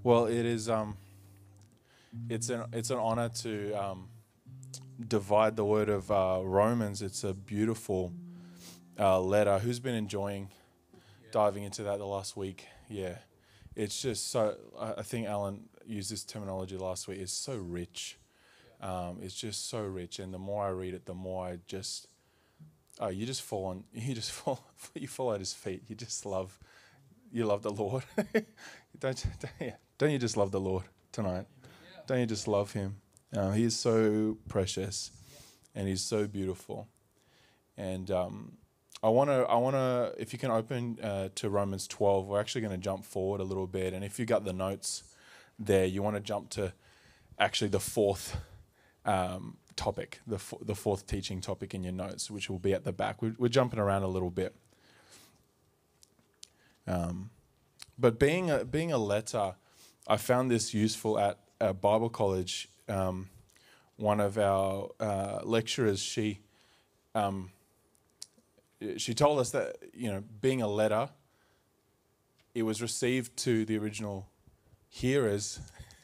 Well, it is. It's an honor to divide the word of Romans. It's a beautiful letter. Who's been enjoying diving into that the last week? Yeah, it's just so. I think Alan used this terminology last week. It's so rich. It's just so rich, and the more I read it, the more I just. Oh, you just fall on. You just fall. You fall at his feet. You just love. You love the Lord. Don't you just love the Lord tonight? Don't you just love him? He is so precious, and he's so beautiful. And I wanna, if you can open to Romans 12. We're actually going to jump forward a little bit, and if you got the notes there, you want to jump to actually the fourth topic, the fourth teaching topic in your notes, which will be at the back. We're jumping around a little bit. But being a letter, I found this useful at Bible college. One of our lecturers, she told us that, being a letter, it was received to the original hearers,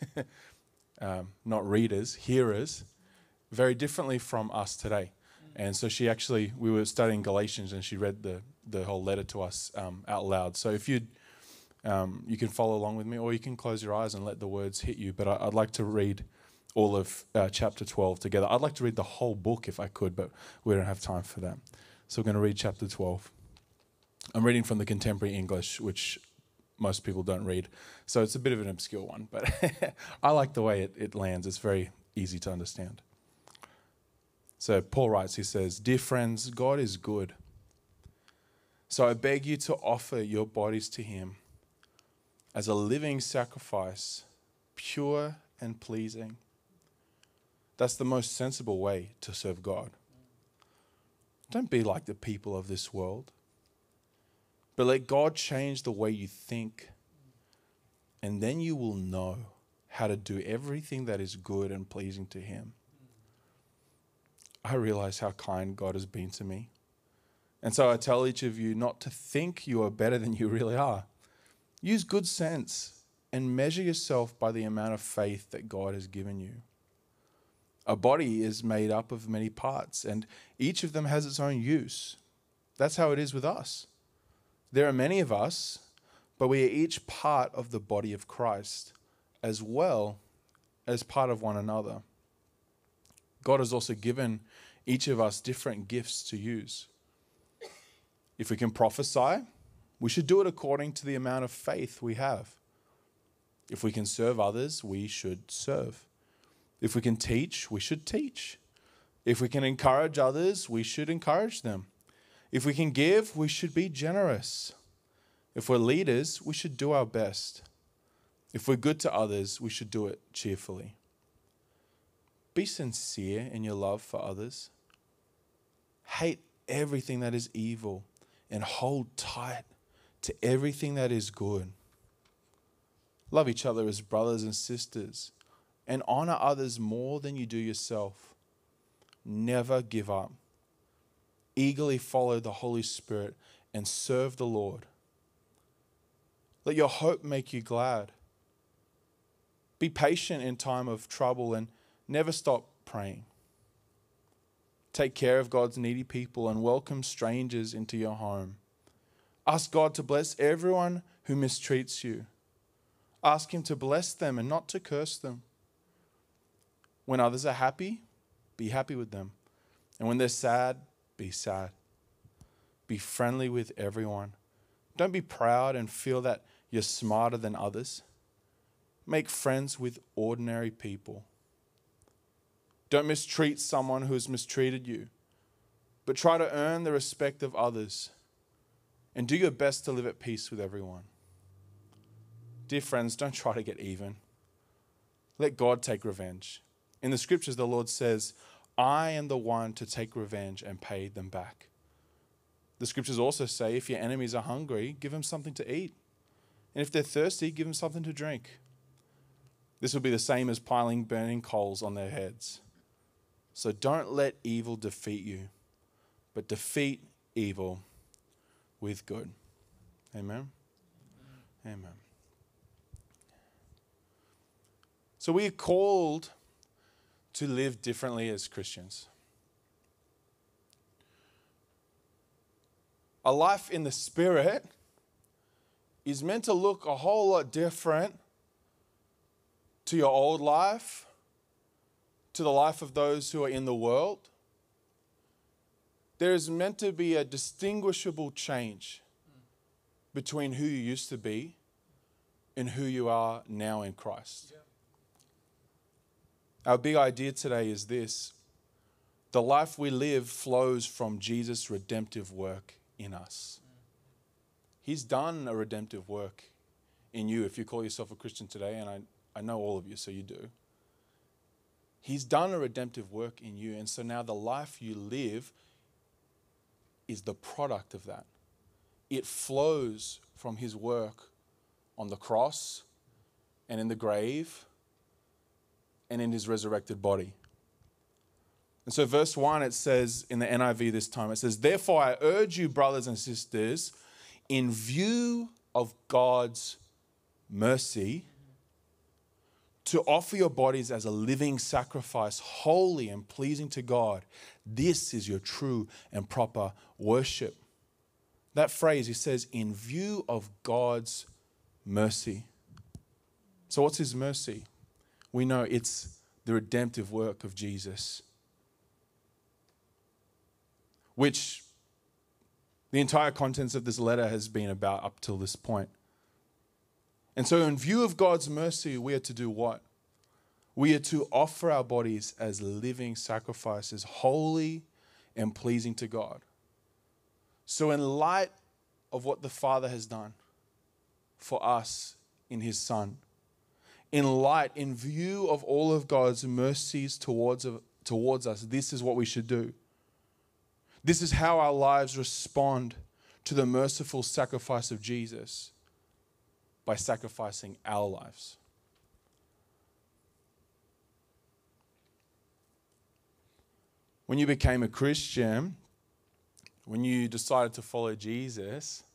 not readers, hearers, very differently from us today. And so we were studying Galatians, and she read the whole letter to us out loud. So if you can follow along with me, or you can close your eyes and let the words hit you. But I'd like to read all of chapter 12 together. I'd like to read the whole book if I could, but we don't have time for that. So we're going to read chapter 12. I'm reading from the Contemporary English, which most people don't read. So it's a bit of an obscure one, but I like the way it lands. It's very easy to understand. So Paul writes, he says, "Dear friends, God is good. So I beg you to offer your bodies to him as a living sacrifice, pure and pleasing." That's the most sensible way to serve God. Don't be like the people of this world, but let God change the way you think, and then you will know how to do everything that is good and pleasing to him. I realize how kind God has been to me. And so I tell each of you not to think you are better than you really are. Use good sense and measure yourself by the amount of faith that God has given you. A body is made up of many parts, and each of them has its own use. That's how it is with us. There are many of us, but we are each part of the body of Christ, as well as part of one another. God has also given each of us different gifts to use. If we can prophesy, we should do it according to the amount of faith we have. If we can serve others, we should serve. If we can teach, we should teach. If we can encourage others, we should encourage them. If we can give, we should be generous. If we're leaders, we should do our best. If we're good to others, we should do it cheerfully. Be sincere in your love for others. Hate everything that is evil and hold tight to everything that is good. Love each other as brothers and sisters and honor others more than you do yourself. Never give up. Eagerly follow the Holy Spirit and serve the Lord. Let your hope make you glad. Be patient in time of trouble and never stop praying. Take care of God's needy people and welcome strangers into your home. Ask God to bless everyone who mistreats you. Ask him to bless them and not to curse them. When others are happy, be happy with them. And when they're sad, be sad. Be friendly with everyone. Don't be proud and feel that you're smarter than others. Make friends with ordinary people. Don't mistreat someone who has mistreated you, but try to earn the respect of others and do your best to live at peace with everyone. Dear friends, don't try to get even. Let God take revenge. In the scriptures, the Lord says, "I am the one to take revenge and pay them back." The scriptures also say, if your enemies are hungry, give them something to eat. And if they're thirsty, give them something to drink. This will be the same as piling burning coals on their heads. So don't let evil defeat you, but defeat evil with good. Amen? Amen. So we are called to live differently as Christians. A life in the Spirit is meant to look a whole lot different to your old life, to the life of those who are in the world. There is meant to be a distinguishable change between who you used to be and who you are now in Christ. Yeah. Our big idea today is this: the life we live flows from Jesus' redemptive work in us. He's done a redemptive work in you if you call yourself a Christian today, and I know all of you, so you do. He's done a redemptive work in you, and so now the life you live is the product of that. It flows from his work on the cross and in the grave and in his resurrected body. And so verse 1, it says in the NIV this time, it says, "Therefore I urge you, brothers and sisters, in view of God's mercy, to offer your bodies as a living sacrifice, holy and pleasing to God. This is your true and proper worship." That phrase, he says, in view of God's mercy. So what's his mercy? We know it's the redemptive work of Jesus, which the entire contents of this letter has been about up till this point. And so in view of God's mercy, we are to do what? We are to offer our bodies as living sacrifices, holy and pleasing to God. So in light of what the Father has done for us in his Son, in view of all of God's mercies towards us, this is what we should do. This is how our lives respond to the merciful sacrifice of Jesus, by sacrificing our lives. When you became a Christian, when you decided to follow Jesus,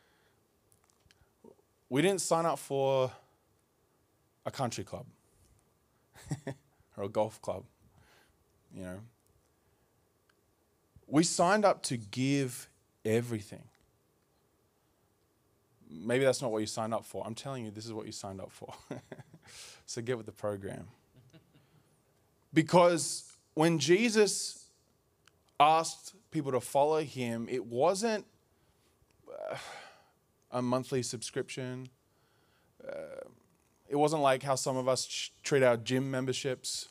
we didn't sign up for a country club or a golf club, you know. We signed up to give everything. Maybe that's not what you signed up for. I'm telling you, this is what you signed up for. So get with the program. Because when Jesus asked people to follow him, it wasn't a monthly subscription. It wasn't like how some of us treat our gym memberships.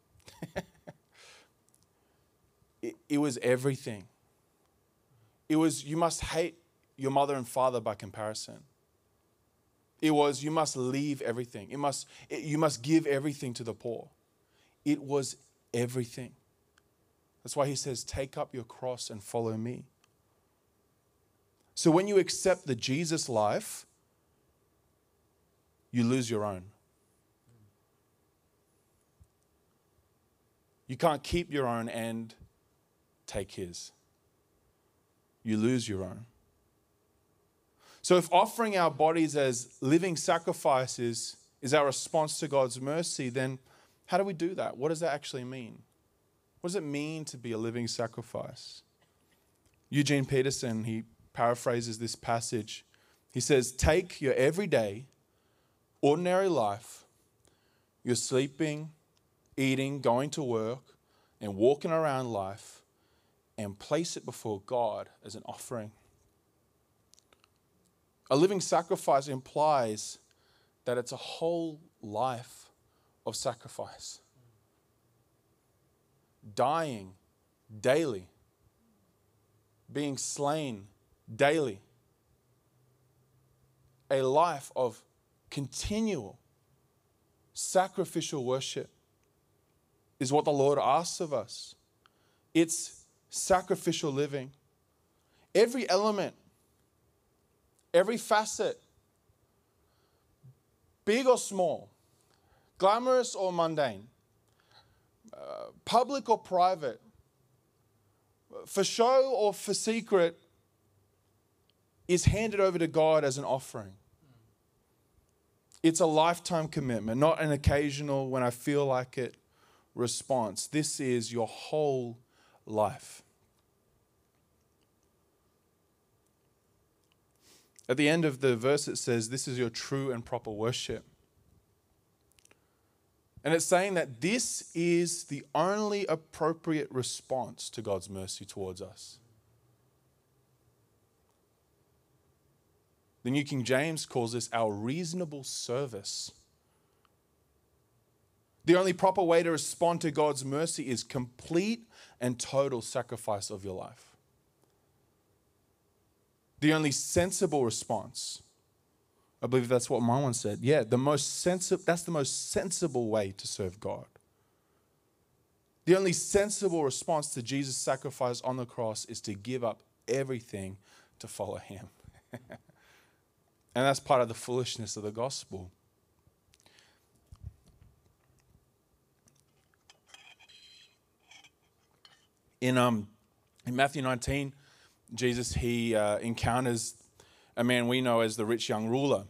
It was everything. It was, you must hate your mother and father by comparison. It was, you must leave everything. You must give everything to the poor. It was everything. That's why he says, take up your cross and follow me. So when you accept the Jesus life, you lose your own. You can't keep your own and take his. You lose your own. So if offering our bodies as living sacrifices is our response to God's mercy, then how do we do that? What does that actually mean? What does it mean to be a living sacrifice? Eugene Peterson, he paraphrases this passage. He says, take your everyday, ordinary life, your sleeping, eating, going to work, and walking around life, and place it before God as an offering. A living sacrifice implies that it's a whole life of sacrifice. Dying daily. Being slain daily. A life of continual sacrificial worship is what the Lord asks of us. It's sacrificial living. Every element, every facet, big or small, glamorous or mundane, public or private, for show or for secret, is handed over to God as an offering. It's a lifetime commitment, not an occasional, when I feel like it, response. This is your whole life. At the end of the verse, it says, this is your true and proper worship. And it's saying that this is the only appropriate response to God's mercy towards us. The New King James calls this our reasonable service. The only proper way to respond to God's mercy is complete and total sacrifice of your life. The only sensible response, I believe that's what my one said. Yeah, that's the most sensible way to serve God. The only sensible response to Jesus' sacrifice on the cross is to give up everything to follow him. And that's part of the foolishness of the gospel. In Matthew 19, Jesus, he encounters a man we know as the rich young ruler.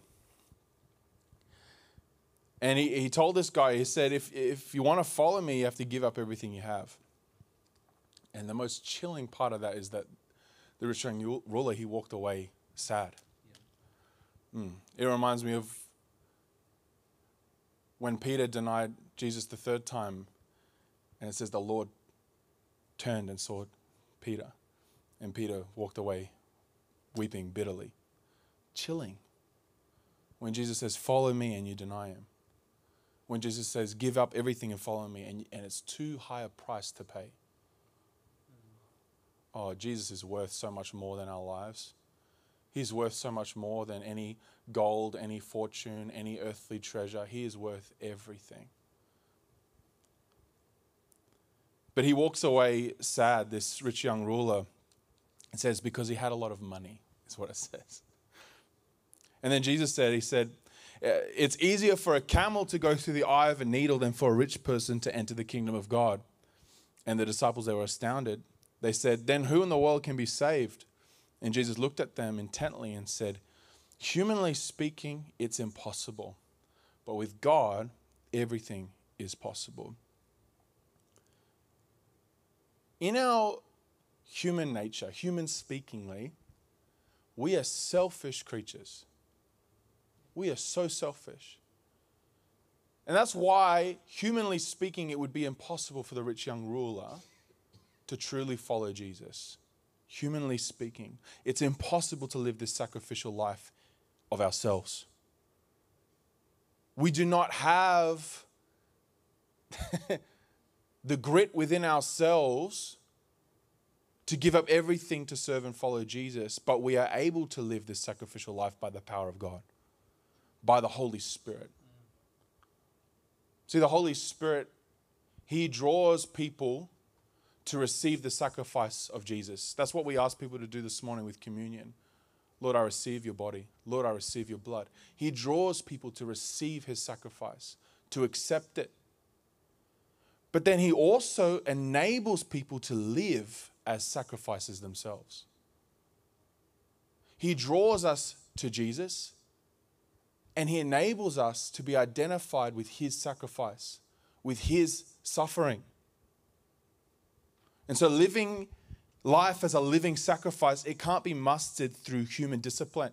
And he told this guy, he said, if you want to follow me, you have to give up everything you have. And the most chilling part of that is that the rich young ruler, he walked away sad. It reminds me of when Peter denied Jesus the third time, and it says the Lord turned and saw Peter, and Peter walked away weeping bitterly. Chilling. When Jesus says, follow me, and you deny him. When Jesus says, give up everything and follow me, and it's too high a price to pay. Oh, Jesus is worth so much more than our lives. He's worth so much more than any gold, any fortune, any earthly treasure. He is worth everything. But he walks away sad, this rich young ruler. It says, because he had a lot of money, is what it says. And then Jesus said, he said, it's easier for a camel to go through the eye of a needle than for a rich person to enter the kingdom of God. And the disciples, they were astounded. They said, then who in the world can be saved? And Jesus looked at them intently and said, humanly speaking, it's impossible. But with God, everything is possible. In our human nature, human speakingly, we are selfish creatures. We are so selfish. And that's why, humanly speaking, it would be impossible for the rich young ruler to truly follow Jesus. Humanly speaking, it's impossible to live this sacrificial life of ourselves. We do not have the grit within ourselves to give up everything to serve and follow Jesus, but we are able to live this sacrificial life by the power of God, by the Holy Spirit. See, the Holy Spirit, he draws people to receive the sacrifice of Jesus. That's what we ask people to do this morning with communion. Lord, I receive your body. Lord, I receive your blood. He draws people to receive his sacrifice, to accept it. But then he also enables people to live as sacrifices themselves. He draws us to Jesus, and he enables us to be identified with his sacrifice, with his suffering. And so living life as a living sacrifice, it can't be mustered through human discipline.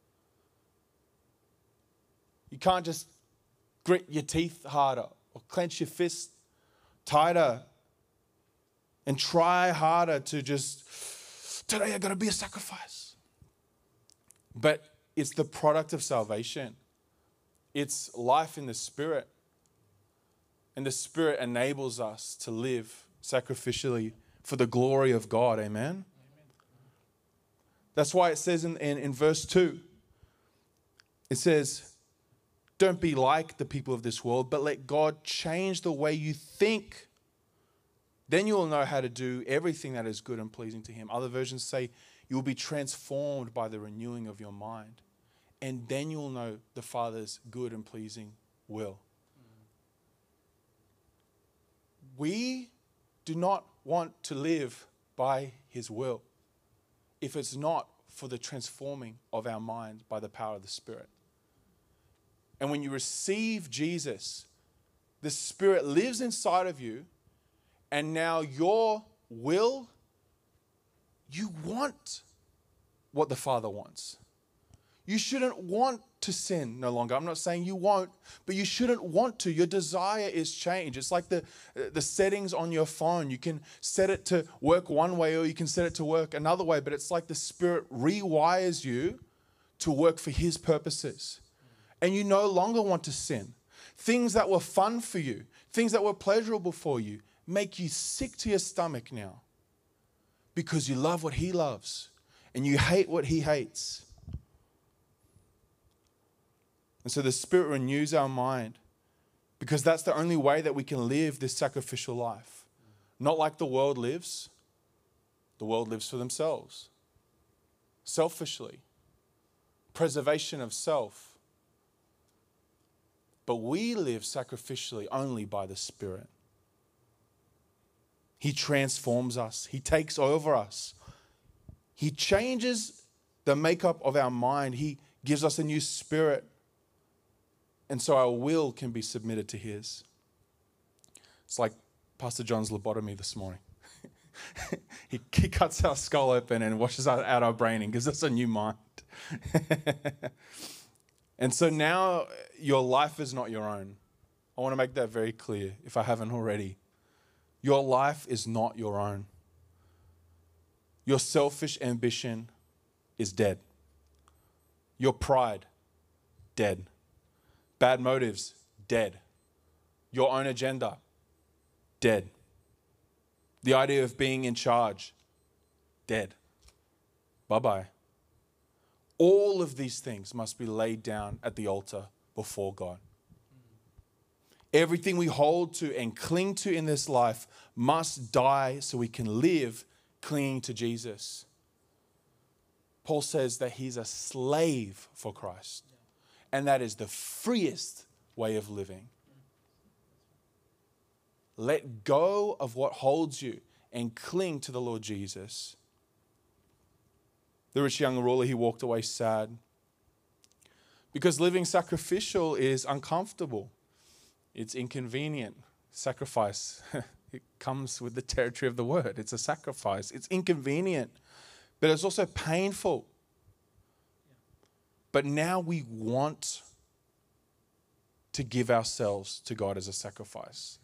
You can't just grit your teeth harder or clench your fist tighter and try harder to just, today I got to be a sacrifice. But it's the product of salvation. It's life in the Spirit. And the Spirit enables us to live sacrificially for the glory of God. Amen? That's why it says in verse 2, it says, don't be like the people of this world, but let God change the way you think. Then you will know how to do everything that is good and pleasing to him. Other versions say you will be transformed by the renewing of your mind. And then you will know the Father's good and pleasing will. We do not want to live by his will if it's not for the transforming of our mind by the power of the Spirit. And when you receive Jesus, the Spirit lives inside of you, and now your will, you want what the Father wants. You shouldn't want to sin no longer. I'm not saying you won't, but you shouldn't want to. Your desire is changed. It's like the settings on your phone. You can set it to work one way or you can set it to work another way, but it's like the Spirit rewires you to work for His purposes. And you no longer want to sin. Things that were fun for you, things that were pleasurable for you, make you sick to your stomach now because you love what He loves and you hate what He hates. And so the Spirit renews our mind because that's the only way that we can live this sacrificial life. Not like the world lives. The world lives for themselves, selfishly, preservation of self. But we live sacrificially only by the Spirit. He transforms us. He takes over us. He changes the makeup of our mind. He gives us a new spirit. And so our will can be submitted to His. It's like Pastor John's lobotomy this morning. he cuts our skull open and washes out our brain and gives us a new mind. And so now your life is not your own. I want to make that very clear if I haven't already. Your life is not your own. Your selfish ambition is dead. Your pride, dead. Bad motives, dead. Your own agenda, dead. The idea of being in charge, dead. Bye-bye. All of these things must be laid down at the altar before God. Everything we hold to and cling to in this life must die so we can live clinging to Jesus. Paul says that he's a slave for Christ. And that is the freest way of living. Let go of what holds you and cling to the Lord Jesus. The rich young ruler, he walked away sad because living sacrificial is uncomfortable. It's inconvenient. Sacrifice, it comes with the territory of the word. It's a sacrifice. It's inconvenient, but it's also painful. But now we want to give ourselves to God as a sacrifice.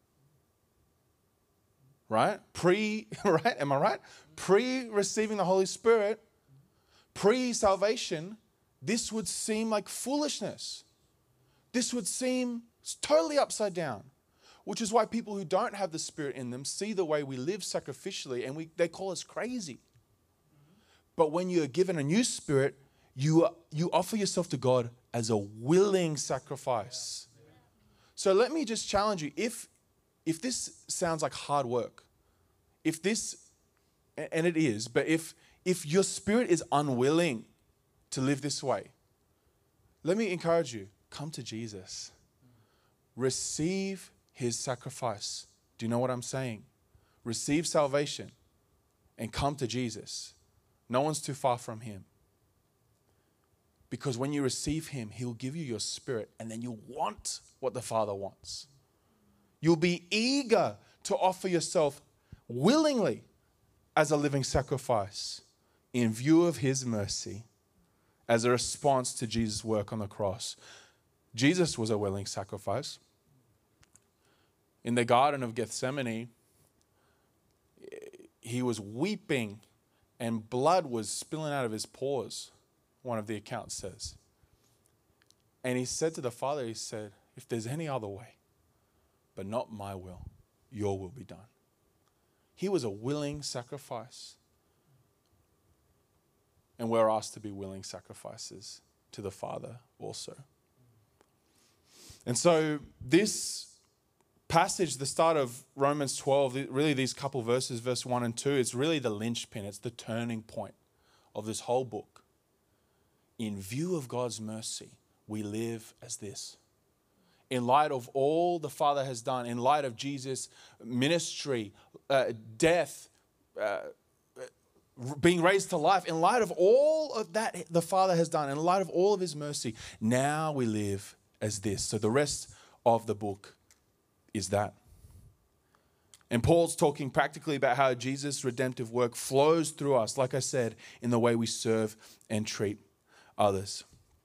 Right? Right? Am I right? Pre-receiving the Holy Spirit, pre-salvation, this would seem like foolishness. This would seem totally upside down, which is why people who don't have the Spirit in them see the way we live sacrificially and they call us crazy. But when you're given a new spirit, you offer yourself to God as a willing sacrifice. So let me just challenge you. If this sounds like hard work, if this, and it is, but if your spirit is unwilling to live this way, let me encourage you, come to Jesus. Receive His sacrifice. Do you know what I'm saying? Receive salvation and come to Jesus. No one's too far from Him. Because when you receive Him, He'll give you your spirit and then you'll want what the Father wants. You'll be eager to offer yourself willingly as a living sacrifice in view of His mercy as a response to Jesus' work on the cross. Jesus was a willing sacrifice. In the Garden of Gethsemane, He was weeping and blood was spilling out of His pores, one of the accounts says. And He said to the Father, He said, if there's any other way, but not my will, your will be done. He was a willing sacrifice. And we're asked to be willing sacrifices to the Father also. And so this passage, the start of Romans 12, really these couple verses, verse 1 and 2, it's really the linchpin. It's the turning point of this whole book. In view of God's mercy, we live as this. In light of all the Father has done, in light of Jesus' ministry, death, being raised to life, in light of all of that the Father has done, in light of all of his mercy, now we live as this. So the rest of the book is that. And Paul's talking practically about how Jesus' redemptive work flows through us, like I said, in the way we serve and treat others.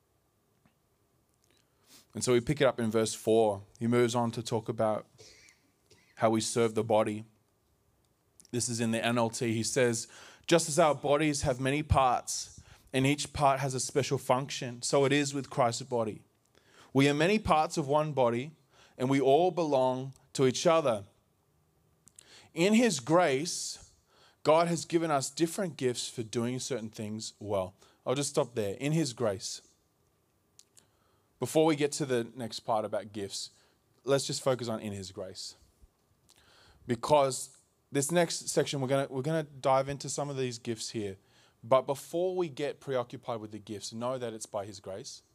And so we pick it up in verse 4. He moves on to talk about how we serve the body. This is in the NLT. He says, just as our bodies have many parts and each part has a special function, so it is with Christ's body. We are many parts of one body and we all belong to each other. In his grace, God has given us different gifts for doing certain things well. I'll just stop there. In his grace. Before we get to the next part about gifts, let's just focus on in his grace. Because this next section, we're gonna dive into some of these gifts here. But before we get preoccupied with the gifts, know that it's by his grace.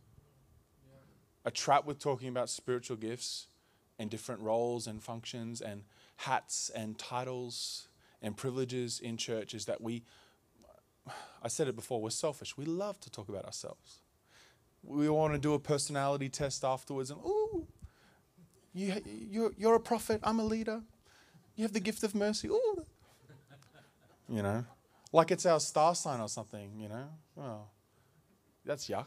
A trap with talking about spiritual gifts and different roles and functions and hats and titles and privileges in church is that I said it before, we're selfish. We love to talk about ourselves. We want to do a personality test afterwards and, ooh, you're a prophet, I'm a leader. You have the gift of mercy. Ooh. You know, like it's our star sign or something, you know. Oh, that's yuck.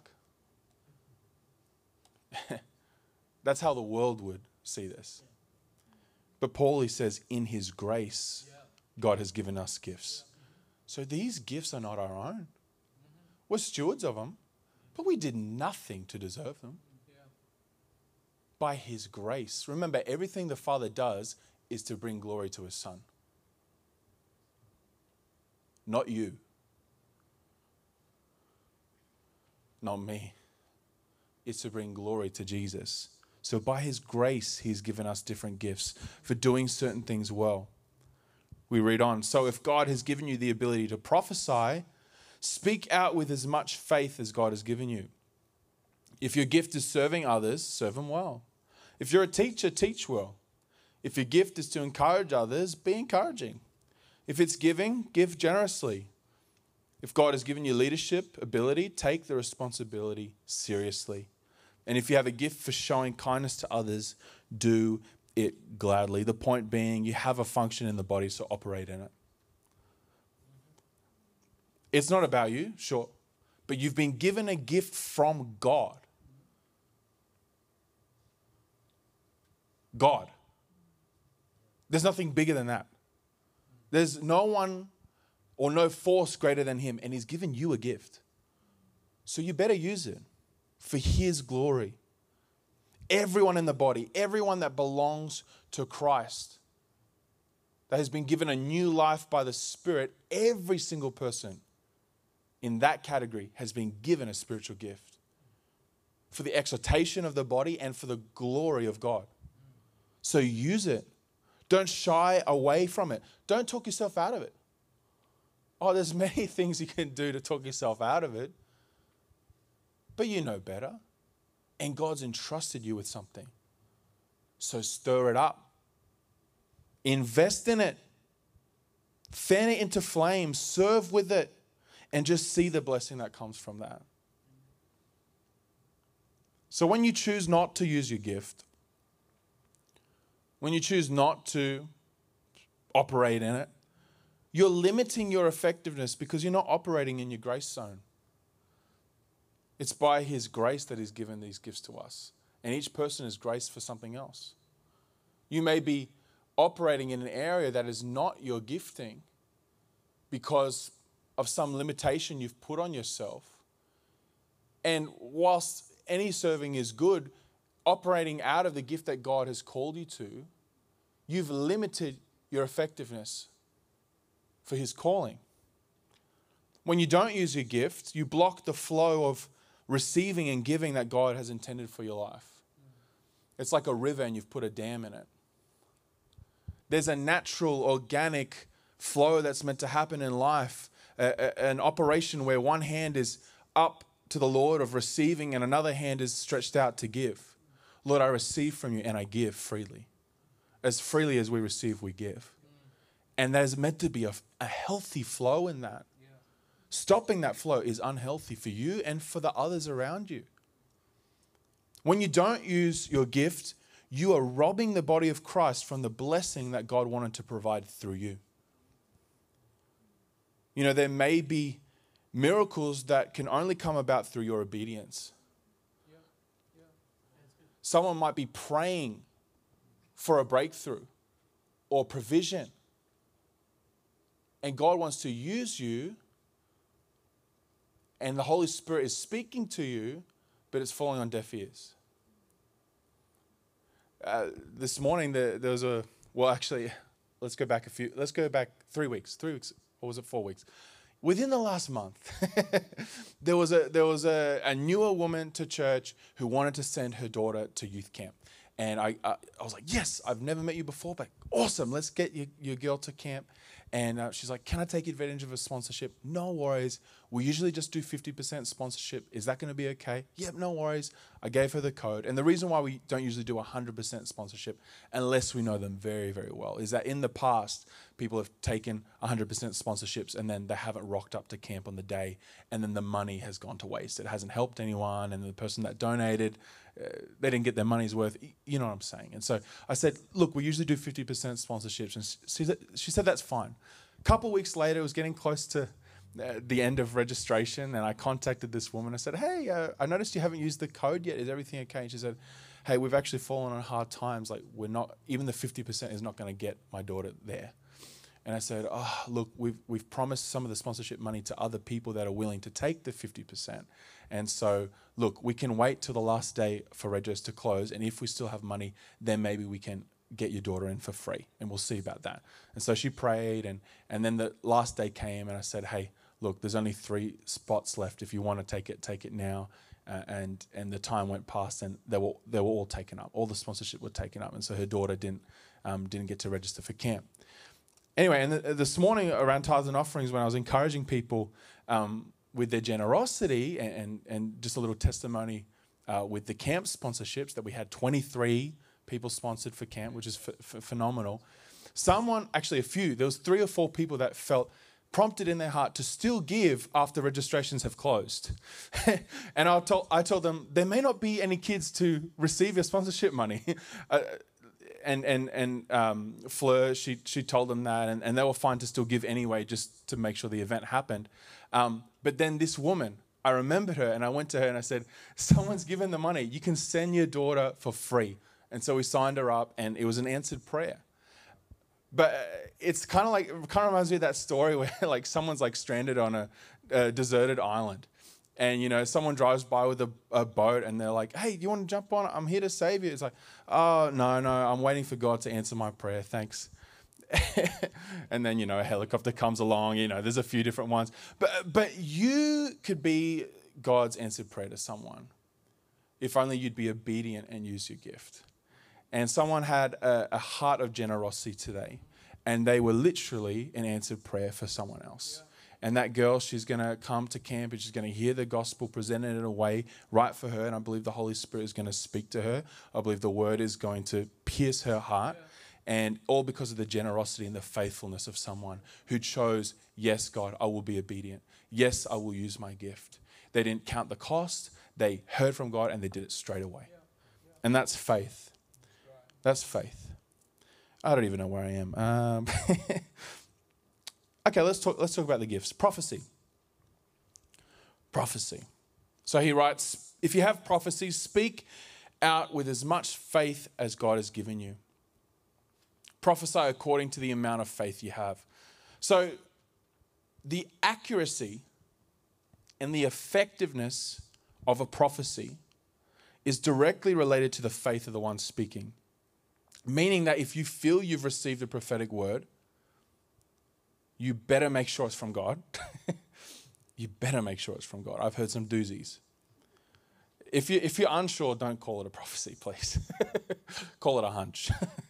That's how the world would see this. But Paul, he says, in his grace, God has given us gifts. So these gifts are not our own. We're stewards of them, but we did nothing to deserve them. By his grace. Remember, everything the Father does is to bring glory to his Son. Not you. Not me. It's to bring glory to Jesus. So by his grace, he's given us different gifts for doing certain things well. We read on. So if God has given you the ability to prophesy, speak out with as much faith as God has given you. If your gift is serving others, serve them well. If you're a teacher, teach well. If your gift is to encourage others, be encouraging. If it's giving, give generously. If God has given you leadership ability, take the responsibility seriously. And if you have a gift for showing kindness to others, do it gladly. The point being, you have a function in the body, so operate in it. It's not about you, sure, but you've been given a gift from God. God. There's nothing bigger than that. There's no one or no force greater than him, and he's given you a gift. So you better use it for his glory. Everyone in the body, everyone that belongs to Christ, that has been given a new life by the Spirit, every single person in that category has been given a spiritual gift for the exaltation of the body and for the glory of God. So use it. Don't shy away from it. Don't talk yourself out of it. Oh, there's many things you can do to talk yourself out of it. But you know better. And God's entrusted you with something. So stir it up. Invest in it. Fan it into flames. Serve with it. And just see the blessing that comes from that. So when you choose not to use your gift, when you choose not to operate in it, you're limiting your effectiveness because you're not operating in your grace zone. It's by his grace that he's given these gifts to us. And each person is graced for something else. You may be operating in an area that is not your gifting because of some limitation you've put on yourself. And whilst any serving is good, operating out of the gift that God has called you to, you've limited your effectiveness for his calling. When you don't use your gift, you block the flow of receiving and giving that God has intended for your life. It's like a river and you've put a dam in it. There's a natural, organic flow that's meant to happen in life, an operation where one hand is up to the Lord of receiving and another hand is stretched out to give. Lord, I receive from you and I give freely. As freely as we receive, we give. And there's meant to be a healthy flow in that. Yeah. Stopping that flow is unhealthy for you and for the others around you. When you don't use your gift, you are robbing the body of Christ from the blessing that God wanted to provide through you. You know, there may be miracles that can only come about through your obedience. Yeah. Yeah. That's good. Someone might be praying for a breakthrough or provision. And God wants to use you, and the Holy Spirit is speaking to you, but it's falling on deaf ears. This morning there was let's go back 3 weeks, or was it 4 weeks? Within the last month, there was a newer woman to church who wanted to send her daughter to youth camp. And I was like, yes, I've never met you before, but awesome, let's get your girl to camp. And she's like, can I take advantage of a sponsorship? No worries. We usually just do 50% sponsorship. Is that going to be okay? Yep, no worries. I gave her the code. And the reason why we don't usually do 100% sponsorship, unless we know them very, very well, is that in the past, people have taken 100% sponsorships and then they haven't rocked up to camp on the day, and then the money has gone to waste. It hasn't helped anyone, and the person that donated, they didn't get their money's worth. You know what I'm saying? And so I said, look, we usually do 50% sponsorships. And she said that's fine. A couple weeks later, it was getting close to the end of registration, and I contacted this woman. I said, hey, I noticed you haven't used the code yet. Is everything okay? And she said, hey, we've actually fallen on hard times. Like, we're not, even the 50% is not going to get my daughter there. And I said, oh, look, we've promised some of the sponsorship money to other people that are willing to take the 50%. And so, look, we can wait till the last day for registers to close. And if we still have money, then maybe we can get your daughter in for free. And we'll see about that. And so she prayed. And then the last day came, and I said, hey, look, there's only 3 spots left. If you want to take it now. And the time went past, and they were all taken up. All the sponsorship were taken up. And so her daughter didn't get to register for camp. Anyway, and this morning around tithes and offerings, when I was encouraging people with their generosity and just a little testimony with the camp sponsorships, that we had 23 people sponsored for camp, which is phenomenal. There was 3 or 4 people that felt prompted in their heart to still give after registrations have closed. And I told them, there may not be any kids to receive your sponsorship money. And Fleur, she told them that, and they were fine to still give anyway, just to make sure the event happened. But then this woman, I remembered her, and I went to her and I said, someone's given the money. You can send your daughter for free. And so we signed her up, and it was an answered prayer. But it's kind of reminds me of that story where like someone's like stranded on a deserted island. And, you know, someone drives by with a boat, and they're like, hey, do you want to jump on? I'm here to save you. It's like, oh, no, I'm waiting for God to answer my prayer. Thanks. And then, you know, a helicopter comes along. You know, there's a few different ones. But you could be God's answered prayer to someone if only you'd be obedient and use your gift. And someone had a heart of generosity today, and they were literally an answered prayer for someone else. Yeah. And that girl, she's going to come to camp, and she's going to hear the gospel presented in a way right for her. And I believe the Holy Spirit is going to speak to her. I believe the word is going to pierce her heart. Yeah. And all because of the generosity and the faithfulness of someone who chose, yes, God, I will be obedient. Yes, I will use my gift. They didn't count the cost. They heard from God, and they did it straight away. Yeah. Yeah. And that's faith. Right. That's faith. I don't even know where I am. Okay, let's talk about the gifts. Prophecy. So he writes, if you have prophecy, speak out with as much faith as God has given you. Prophesy according to the amount of faith you have. So the accuracy and the effectiveness of a prophecy is directly related to the faith of the one speaking. Meaning that if you feel you've received a prophetic word, you better make sure it's from God. You better make sure it's from God. I've heard some doozies. If you're unsure, don't call it a prophecy, please. Call it a hunch.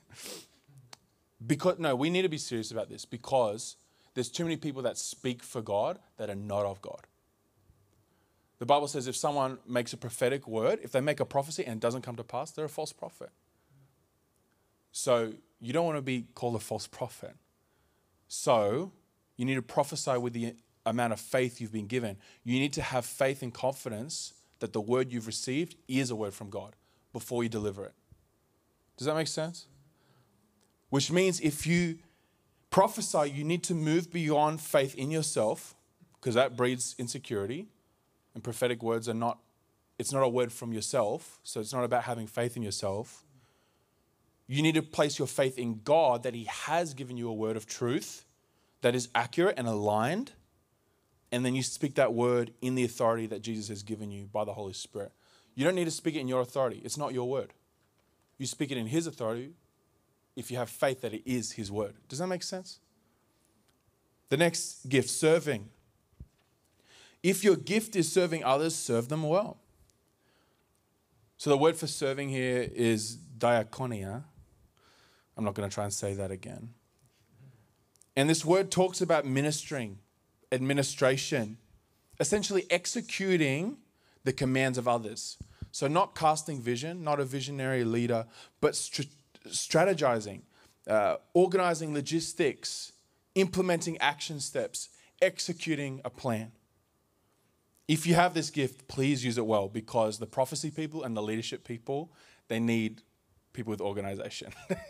We need to be serious about this, because there's too many people that speak for God that are not of God. The Bible says if someone makes a prophetic word, if they make a prophecy and it doesn't come to pass, they're a false prophet. So you don't want to be called a false prophet. So you need to prophesy with the amount of faith you've been given. You need to have faith and confidence that the word you've received is a word from God before you deliver it. Does that make sense? Which means if you prophesy, you need to move beyond faith in yourself, because that breeds insecurity. And prophetic words are not, it's not a word from yourself. So it's not about having faith in yourself. You need to place your faith in God that He has given you a word of truth that is accurate and aligned. And then you speak that word in the authority that Jesus has given you by the Holy Spirit. You don't need to speak it in your authority. It's not your word. You speak it in His authority if you have faith that it is His word. Does that make sense? The next gift, serving. If your gift is serving others, serve them well. So the word for serving here is diakonia. I'm not going to try and say that again. And this word talks about ministering, administration, essentially executing the commands of others. So not casting vision, not a visionary leader, but strategizing, organizing logistics, implementing action steps, executing a plan. If you have this gift, please use it well, because the prophecy people and the leadership people, they need people with organization.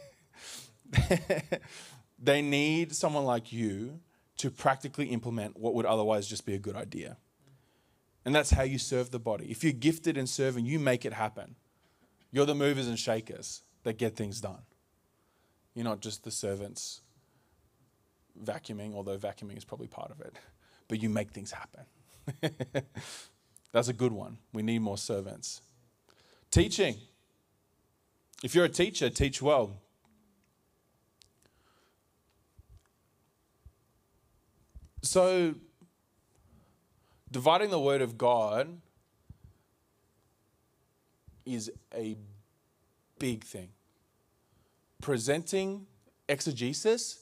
They need someone like you to practically implement what would otherwise just be a good idea. And that's how you serve the body. If you're gifted in serving, you make it happen. You're the movers and shakers that get things done. You're not just the servants vacuuming, although vacuuming is probably part of it. But you make things happen. That's a good one. We need more servants. Teaching. If you're a teacher, teach well. So, dividing the word of God is a big thing. Presenting exegesis,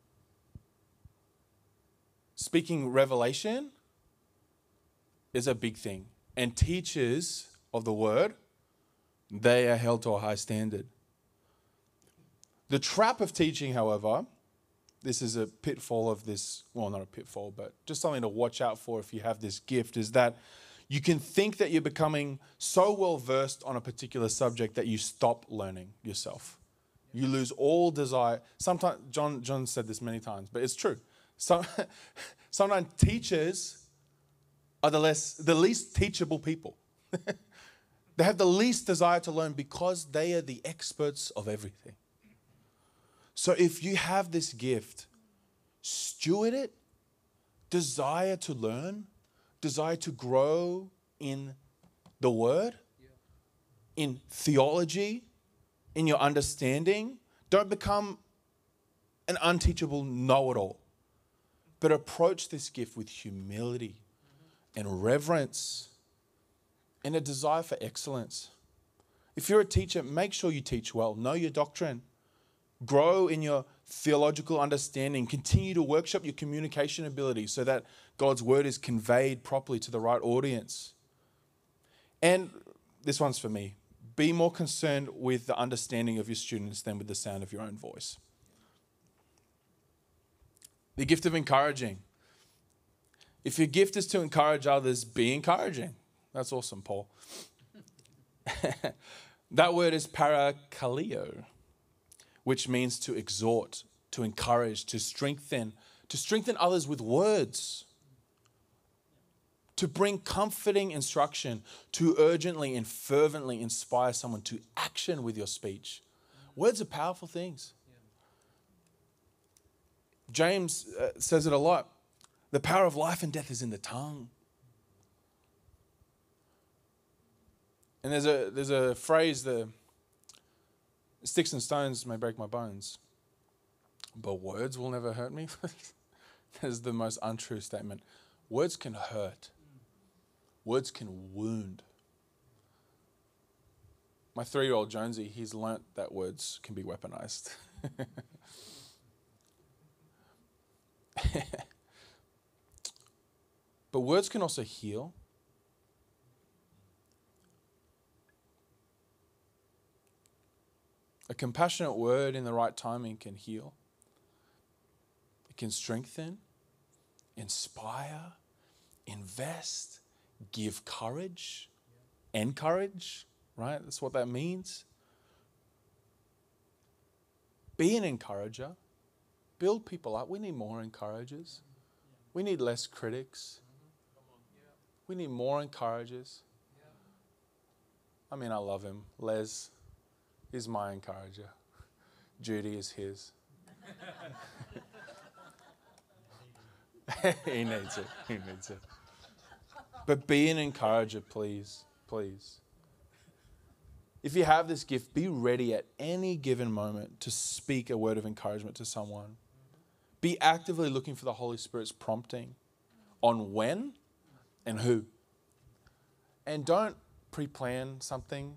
speaking revelation, is a big thing. And teachers of the word, they are held to a high standard. The trap of teaching, however, this is a pitfall of this, well, not a pitfall, but just something to watch out for if you have this gift, is that you can think that you're becoming so well versed on a particular subject that you stop learning yourself. You lose all desire. Sometimes, John said this many times, but it's true. Sometimes teachers are the least teachable people. They have the least desire to learn because they are the experts of everything. So if you have this gift, steward it, desire to learn, desire to grow in the word, in theology, in your understanding. Don't become an unteachable know-it-all, but approach this gift with humility and reverence and a desire for excellence. If you're a teacher, make sure you teach well. Know your doctrine. Grow in your theological understanding. Continue to workshop your communication ability so that God's word is conveyed properly to the right audience. And this one's for me. Be more concerned with the understanding of your students than with the sound of your own voice. The gift of encouraging. If your gift is to encourage others, be encouraging. That's awesome, Paul. That word is parakaleo, which means to exhort, to encourage, to strengthen others with words, to bring comforting instruction, to urgently and fervently inspire someone to action with your speech. Words are powerful things. James says it a lot. The power of life and death is in the tongue. And there's a phrase, the sticks and stones may break my bones, but words will never hurt me. That is the most untrue statement. Words can hurt. Words can wound. My 3-year-old Jonesy, he's learnt that words can be weaponized. But words can also heal. A compassionate word in the right timing can heal. It can strengthen, inspire, invest, give courage, encourage, right? That's what that means. Be an encourager. Build people up. We need more encouragers. We need less critics. We need more encouragers. I mean, I love him. Les is my encourager. Judy is his. He needs it. He needs it. But be an encourager, please. Please. If you have this gift, be ready at any given moment to speak a word of encouragement to someone. Be actively looking for the Holy Spirit's prompting on when and who. And don't pre-plan something.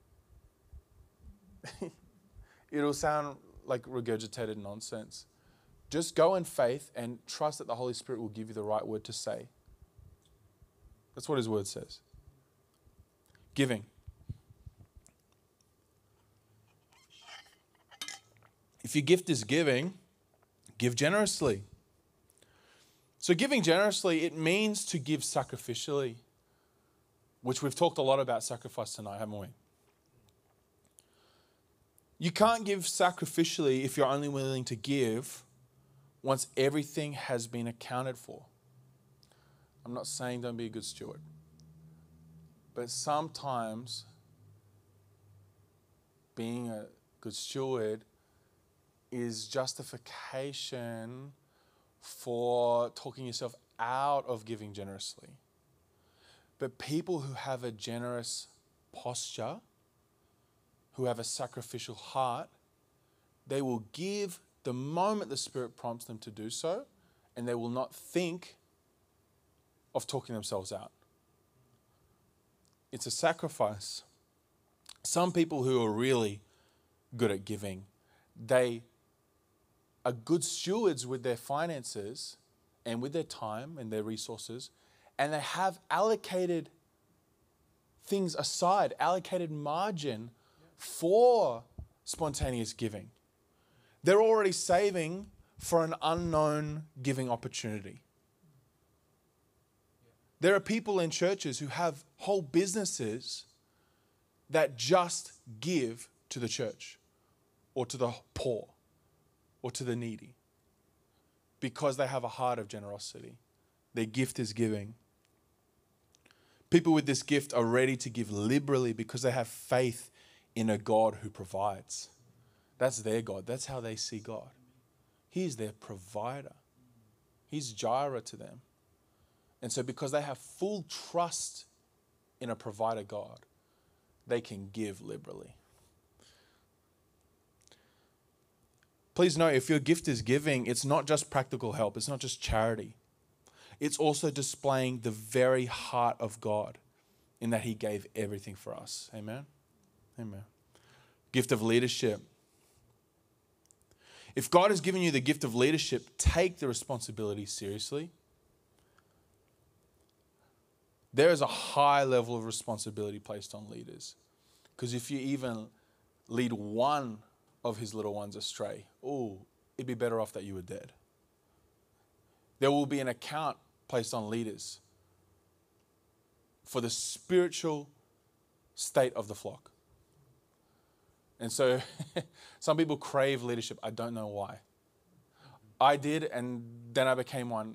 It'll sound like regurgitated nonsense. Just go in faith and trust that the Holy Spirit will give you the right word to say. That's what his word says. Giving. If your gift is giving, give generously. So giving generously, it means to give sacrificially, which we've talked a lot about sacrifice tonight, haven't we? You can't give sacrificially if you're only willing to give once everything has been accounted for. I'm not saying don't be a good steward, but sometimes being a good steward is justification for talking yourself out of giving generously. But people who have a generous posture, who have a sacrificial heart, they will give the moment the Spirit prompts them to do so, and they will not think of talking themselves out. It's a sacrifice. Some people who are really good at giving, they are good stewards with their finances and with their time and their resources, and they have allocated things aside, allocated margin for spontaneous giving. They're already saving for an unknown giving opportunity. There are people in churches who have whole businesses that just give to the church or to the poor or to the needy because they have a heart of generosity. Their gift is giving. People with this gift are ready to give liberally because they have faith in a God who provides. That's their God. That's how they see God. He's their provider. He's Jireh to them. And so because they have full trust in a provider God, they can give liberally. Please know, if your gift is giving, it's not just practical help. It's not just charity. It's also displaying the very heart of God in that he gave everything for us. Amen? Amen. Gift of leadership. If God has given you the gift of leadership, take the responsibility seriously. There is a high level of responsibility placed on leaders. Because if you even lead one of his little ones astray, it'd be better off that you were dead. There will be an account placed on leaders for the spiritual state of the flock. And so some people crave leadership. I don't know why. I did, and then I became one.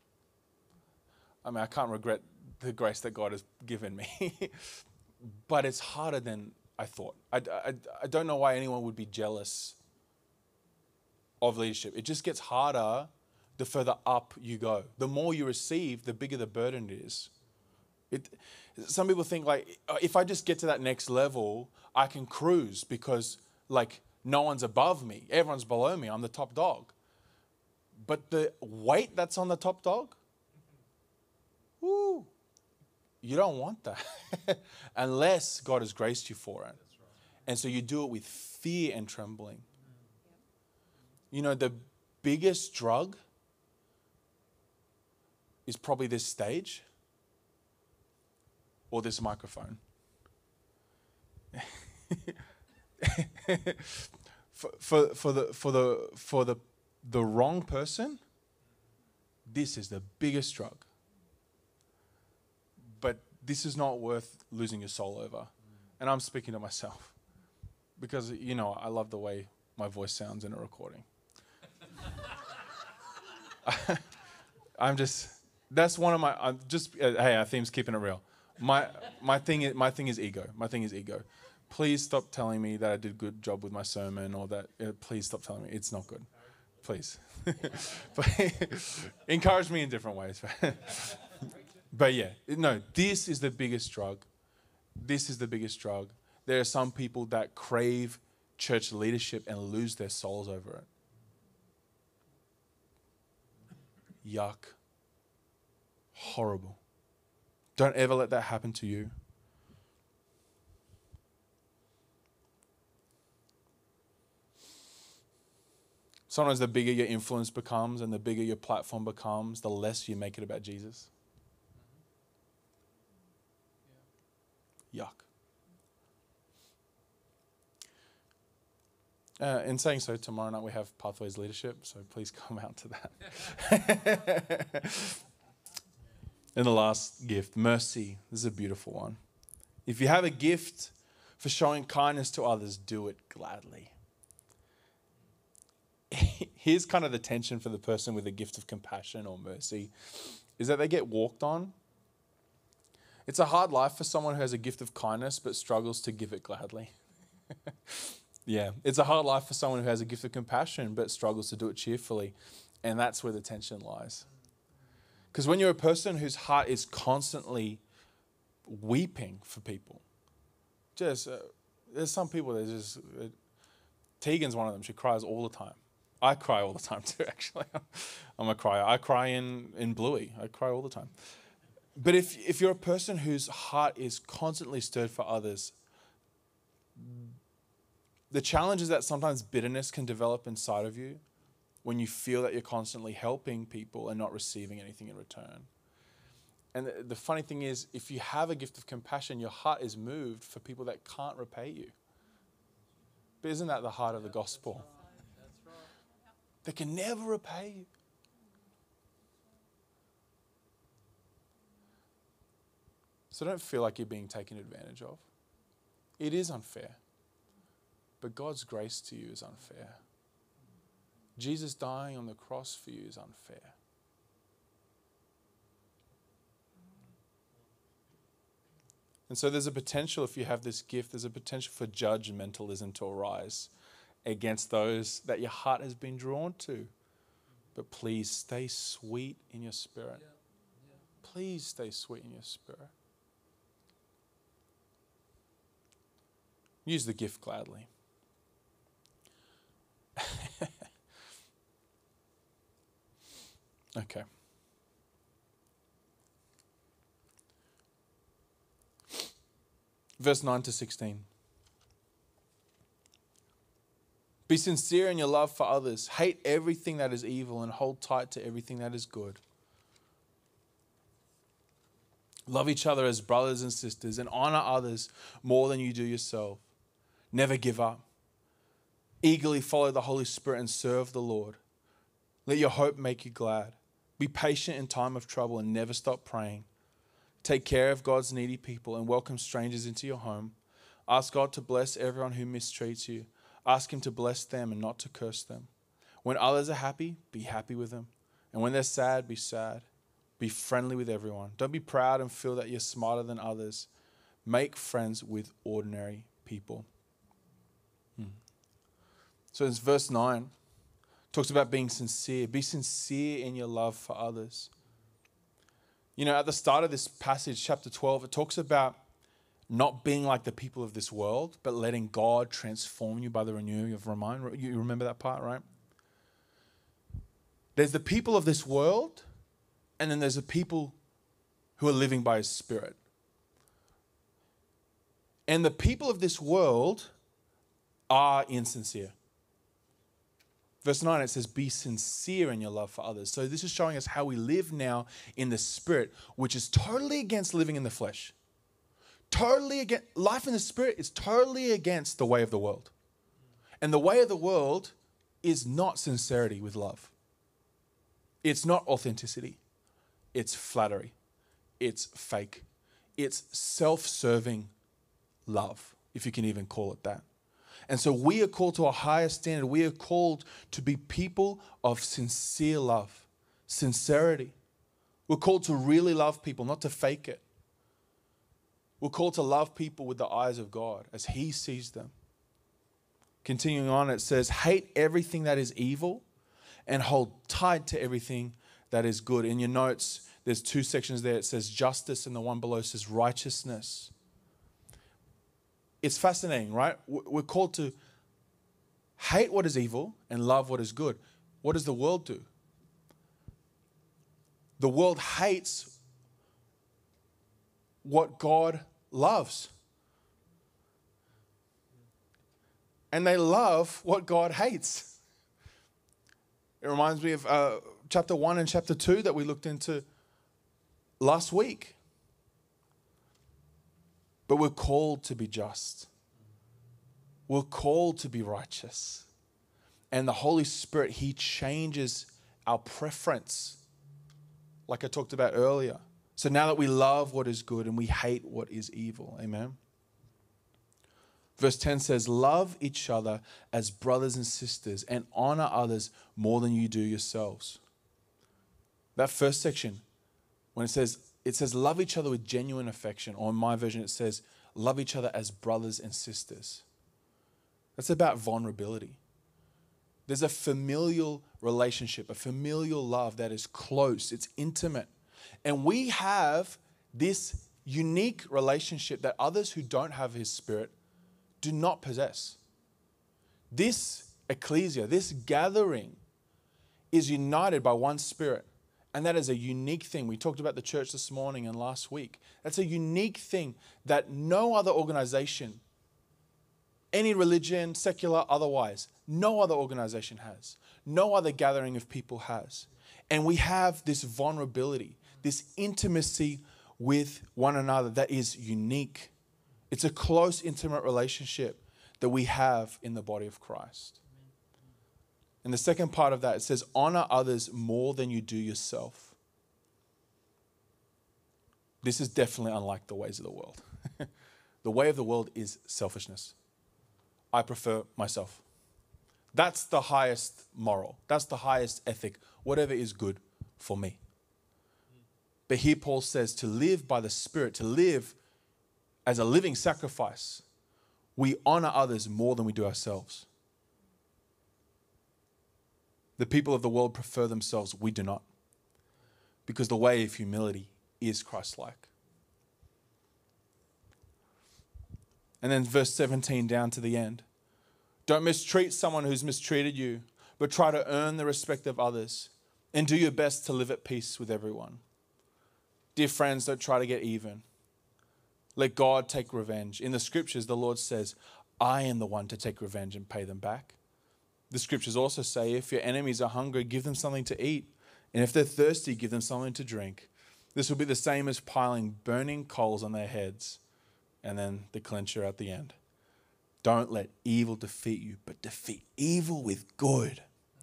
I mean, I can't regret the grace that God has given me. But it's harder than I thought. I don't know why anyone would be jealous of leadership. It just gets harder the further up you go. The more you receive, the bigger the burden it is. Some people think like, if I just get to that next level, I can cruise because like no one's above me. Everyone's below me. I'm the top dog. But the weight that's on the top dog, you don't want that unless God has graced you for it. And so you do it with fear and trembling. You know, the biggest drug is probably this stage or this microphone. For the wrong person, this is the biggest drug. But this is not worth losing your soul over. And I'm speaking to myself because, I love the way my voice sounds in a recording. That's one of my, hey, our theme's keeping it real. My thing is ego. My thing is ego. Please stop telling me that I did a good job with my sermon or that, please stop telling me it's not good. Please. Encourage me in different ways. But yeah, no, this is the biggest drug. This is the biggest drug. There are some people that crave church leadership and lose their souls over it. Yuck. Horrible. Don't ever let that happen to you. Sometimes the bigger your influence becomes and the bigger your platform becomes, the less you make it about Jesus. Yuck. In saying so, tomorrow night we have Pathways Leadership, so please come out to that. And the last gift, mercy. This is a beautiful one. If you have a gift for showing kindness to others, do it gladly. Here's kind of the tension for the person with a gift of compassion or mercy, is that they get walked on. It's a hard life for someone who has a gift of kindness but struggles to give it gladly. Yeah, it's a hard life for someone who has a gift of compassion but struggles to do it cheerfully. And that's where the tension lies. Because when you're a person whose heart is constantly weeping for people, there's some people that just, Tegan's one of them, she cries all the time. I cry all the time too, actually. I'm a crier. I cry in Bluey. I cry all the time. But if you're a person whose heart is constantly stirred for others, the challenge is that sometimes bitterness can develop inside of you when you feel that you're constantly helping people and not receiving anything in return. And the funny thing is, if you have a gift of compassion, your heart is moved for people that can't repay you. But isn't that the heart of the gospel? They can never repay you. So don't feel like you're being taken advantage of. It is unfair. But God's grace to you is unfair. Jesus dying on the cross for you is unfair. And so there's a potential, if you have this gift, there's a potential for judgmentalism to arise against those that your heart has been drawn to. But please stay sweet in your spirit. Please stay sweet in your spirit. Use the gift gladly. Okay. Verse 9 to 16. Be sincere in your love for others. Hate everything that is evil and hold tight to everything that is good. Love each other as brothers and sisters and honor others more than you do yourself. Never give up. Eagerly follow the Holy Spirit and serve the Lord. Let your hope make you glad. Be patient in time of trouble and never stop praying. Take care of God's needy people and welcome strangers into your home. Ask God to bless everyone who mistreats you. Ask Him to bless them and not to curse them. When others are happy, be happy with them. And when they're sad, be sad. Be friendly with everyone. Don't be proud and feel that you're smarter than others. Make friends with ordinary people. So it's verse 9. Talks about being sincere. Be sincere in your love for others. You know, at the start of this passage, chapter 12, it talks about not being like the people of this world, but letting God transform you by the renewing of your mind. You remember that part, right? There's the people of this world, and then there's the people who are living by His Spirit. And the people of this world are insincere. Verse 9, it says, be sincere in your love for others. So this is showing us how we live now in the Spirit, which is totally against living in the flesh. Totally against, life in the Spirit is totally against the way of the world. And the way of the world is not sincerity with love. It's not authenticity. It's flattery. It's fake. It's self-serving love, if you can even call it that. And so we are called to a higher standard. We are called to be people of sincere love, sincerity. We're called to really love people, not to fake it. We're called to love people with the eyes of God as He sees them. Continuing on, it says, hate everything that is evil and hold tight to everything that is good. In your notes, there's 2 sections there. It says justice and the one below says righteousness. It's fascinating, right? We're called to hate what is evil and love what is good. What does the world do? The world hates what God loves. And they love what God hates. It reminds me of chapter 1 and chapter 2 that we looked into last week. But we're called to be just. We're called to be righteous. And the Holy Spirit, He changes our preference, like I talked about earlier. So now that we love what is good and we hate what is evil. Amen. Verse 10 says, love each other as brothers and sisters and honor others more than you do yourselves. That first section, when it says love each other with genuine affection, or in my version it says love each other as brothers and sisters. That's about vulnerability. There's a familial relationship, a familial love that is close, it's intimate. And we have this unique relationship that others who don't have His Spirit do not possess. This ecclesia, this gathering is united by one Spirit. And that is a unique thing. We talked about the church this morning and last week. That's a unique thing that no other organization, any religion, secular, otherwise, no other organization has. No other gathering of people has. And we have this vulnerability, this intimacy with one another that is unique. It's a close, intimate relationship that we have in the body of Christ. And the second part of that, it says, honor others more than you do yourself. This is definitely unlike the ways of the world. The way of the world is selfishness. I prefer myself. That's the highest moral. That's the highest ethic. Whatever is good for me. But here Paul says to live by the Spirit, to live as a living sacrifice, we honor others more than we do ourselves. The people of the world prefer themselves. We do not. Because the way of humility is Christ-like. And then verse 17 down to the end. Don't mistreat someone who's mistreated you, but try to earn the respect of others and do your best to live at peace with everyone. Dear friends, don't try to get even. Let God take revenge. In the scriptures, the Lord says, I am the one to take revenge and pay them back. The scriptures also say, if your enemies are hungry, give them something to eat. And if they're thirsty, give them something to drink. This will be the same as piling burning coals on their heads. And then the clincher at the end. Don't let evil defeat you, but defeat evil with good.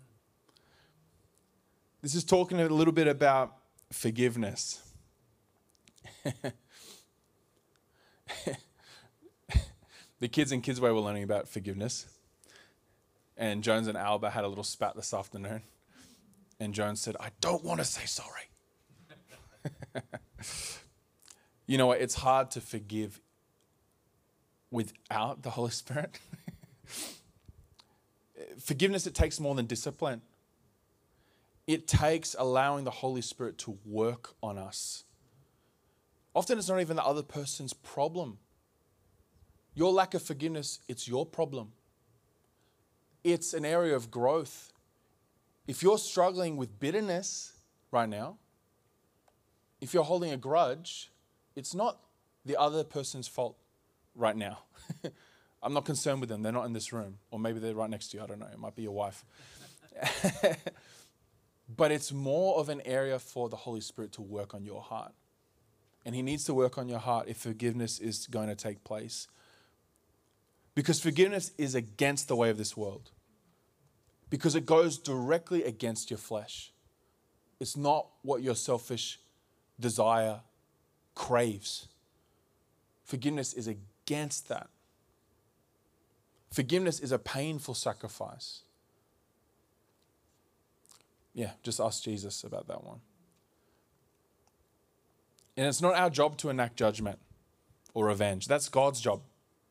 This is talking a little bit about forgiveness. The kids in Kidsway were learning about forgiveness. And Jones and Alba had a little spat this afternoon. And Jones said, I don't want to say sorry. You know what? It's hard to forgive without the Holy Spirit. Forgiveness, it takes more than discipline. It takes allowing the Holy Spirit to work on us. Often it's not even the other person's problem. Your lack of forgiveness, it's your problem. It's an area of growth. If you're struggling with bitterness right now, if you're holding a grudge, it's not the other person's fault right now. I'm not concerned with them. They're not in this room. Or maybe they're right next to you. I don't know. It might be your wife. But it's more of an area for the Holy Spirit to work on your heart. And He needs to work on your heart if forgiveness is going to take place. Because forgiveness is against the way of this world. Because it goes directly against your flesh. It's not what your selfish desire craves. Forgiveness is against that. Forgiveness is a painful sacrifice. Yeah, just ask Jesus about that one. And it's not our job to enact judgment or revenge. That's God's job.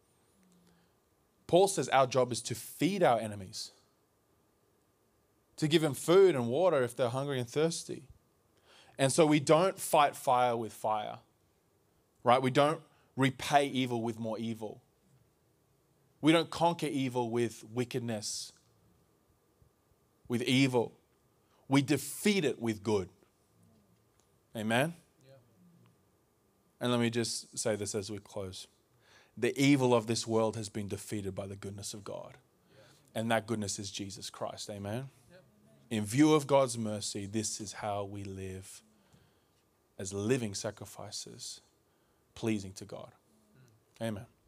Paul says our job is to feed our enemies, to give them food and water if they're hungry and thirsty. And so we don't fight fire with fire, right? We don't repay evil with more evil. We don't conquer evil with wickedness, with evil. We defeat it with good. Amen? Yeah. And let me just say this as we close. The evil of this world has been defeated by the goodness of God. Yeah. And that goodness is Jesus Christ. Amen? Yep. In view of God's mercy, this is how we live as living sacrifices, pleasing to God. Amen.